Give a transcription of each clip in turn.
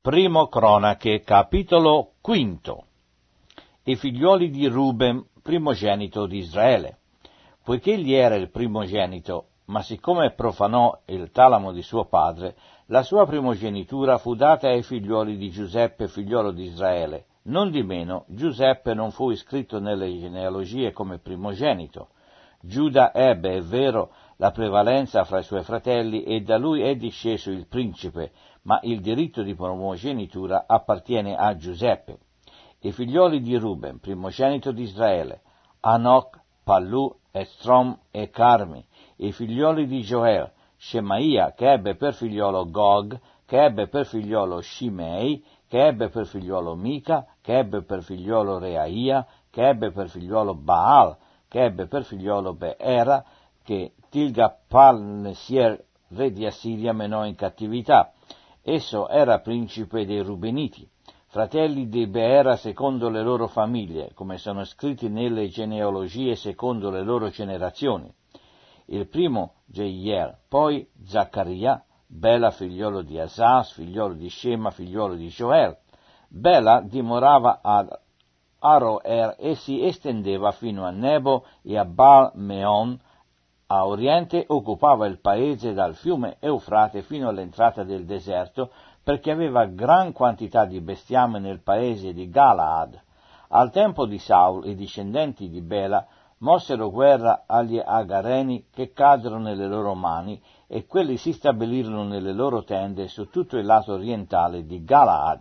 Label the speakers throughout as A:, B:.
A: Primo Cronache, capitolo 5. I figlioli di Ruben, primogenito di Israele. Poiché egli era il primogenito, ma siccome profanò il talamo di suo padre, la sua primogenitura fu data ai figlioli di Giuseppe, figliolo di Israele. Non di meno, Giuseppe non fu iscritto nelle genealogie come primogenito. Giuda ebbe, è vero, la prevalenza fra i suoi fratelli e da lui è disceso il principe, ma il diritto di primogenitura appartiene a Giuseppe. I figlioli di Ruben, primogenito di Israele, Anoch, Pallu, Estrom e Carmi. I figlioli di Joel, Shemaia, che ebbe per figliolo Gog, che ebbe per figliolo Shimei, che ebbe per figliolo Mica, che ebbe per figliolo Reaia, che ebbe per figliolo Baal, che ebbe per figliolo Beera, che Tilgapalnesier, re di Assiria, menò in cattività. Esso era principe dei Rubeniti, fratelli di Beera secondo le loro famiglie, come sono scritti nelle genealogie secondo le loro generazioni. Il primo Jeiel, poi Zaccaria, Bela figliolo di Asas, figliolo di Shema, figliolo di Joel. Bela dimorava ad Aroer e si estendeva fino a Nebo e a Baal Meon. A oriente occupava il paese dal fiume Eufrate fino all'entrata del deserto, perché aveva gran quantità di bestiame nel paese di Galaad. Al tempo di Saul i discendenti di Bela mossero guerra agli Agareni, che caddero nelle loro mani, e quelli si stabilirono nelle loro tende su tutto il lato orientale di Galaad.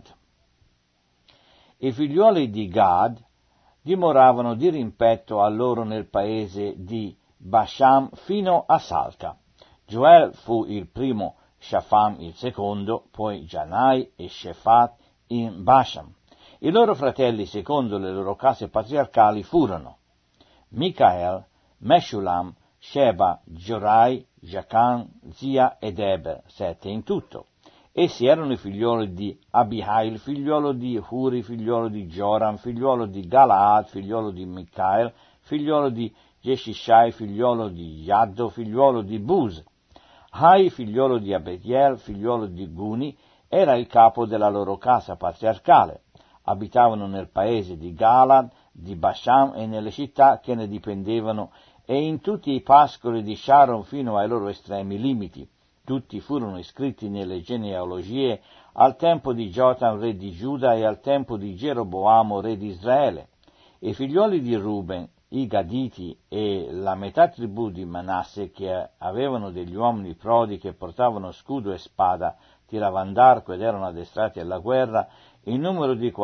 A: I figlioli di Gad dimoravano di rimpetto a loro nel paese di Basham fino a Salca. Joel fu il primo, Shafam il secondo, poi Janai e Shephat in Basham. I loro fratelli, secondo le loro case patriarcali, furono Micael, Meshulam, Sheba, Jorai, Jacan, Zia ed Eber, 7 in tutto. Essi erano i figlioli di Abihail, figliolo di Huri, figliolo di Joram, figliolo di Galaad, figliolo di Micael, figliolo di Jeshishai, figliolo di Yaddo, figliolo di Buz. Hai, figliolo di Abediel, figliolo di Guni, era il capo della loro casa patriarcale. Abitavano nel paese di Galad, di Basham e nelle città che ne dipendevano e in tutti i pascoli di Sharon fino ai loro estremi limiti. Tutti furono iscritti nelle genealogie al tempo di Jotam, re di Giuda, e al tempo di Geroboamo, re di Israele. I figlioli di Ruben, i Gaditi e la metà tribù di Manasse, che avevano degli uomini prodi che portavano scudo e spada, tiravano d'arco ed erano addestrati alla guerra, in numero di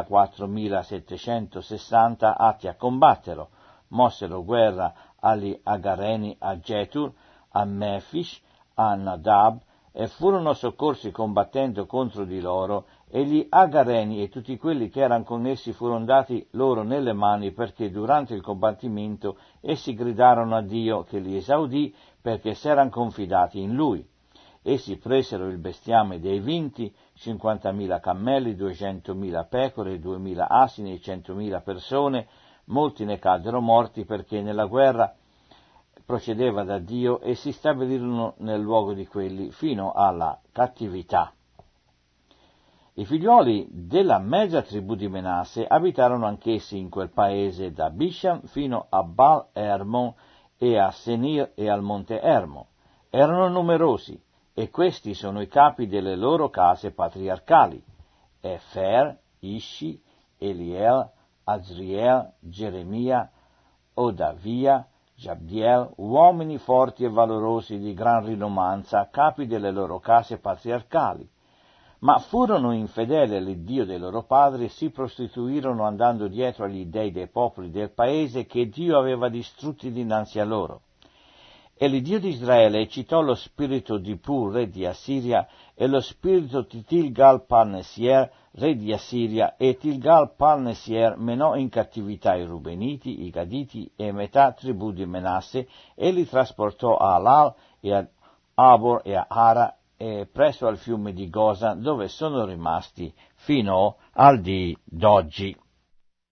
A: 44.760 atti a combattere, mossero guerra agli Agareni, a Getur, a Mefish, a Nadab, e furono soccorsi combattendo contro di loro, e gli Agareni e tutti quelli che erano connessi furono dati loro nelle mani, perché durante il combattimento essi gridarono a Dio, che li esaudì, perché s'erano confidati in Lui. Essi presero il bestiame dei vinti, 50.000 cammelli, 200.000 pecore, 2.000 asini e 100.000 persone. Molti ne caddero morti, perché nella guerra procedeva da Dio, e si stabilirono nel luogo di quelli fino alla cattività. I figlioli della mezza tribù di Menasse abitarono anch'essi in quel paese da Bisham fino a Baal Hermon e a Senir e al monte Hermo. Erano numerosi, e questi sono i capi delle loro case patriarcali: Efer, Ishi, Eliel, Azriel, Geremia, Odavia, Jabdiel, uomini forti e valorosi di gran rinomanza, capi delle loro case patriarcali. Ma furono infedeli all'Iddio dei loro padri e si prostituirono andando dietro agli dei dei popoli del paese che Dio aveva distrutti dinanzi a loro. E l'Iddio di Israele eccitò lo spirito di Pur, re di Assiria, e lo spirito di Tilgal-Palnesier, re di Assiria, e Tilgal-Palnesier menò in cattività i Rubeniti, i Gaditi e metà tribù di Menasse, e li trasportò a Alal e a Abor e a Hara, e presso al fiume di Gosan, dove sono rimasti fino al dì d'oggi.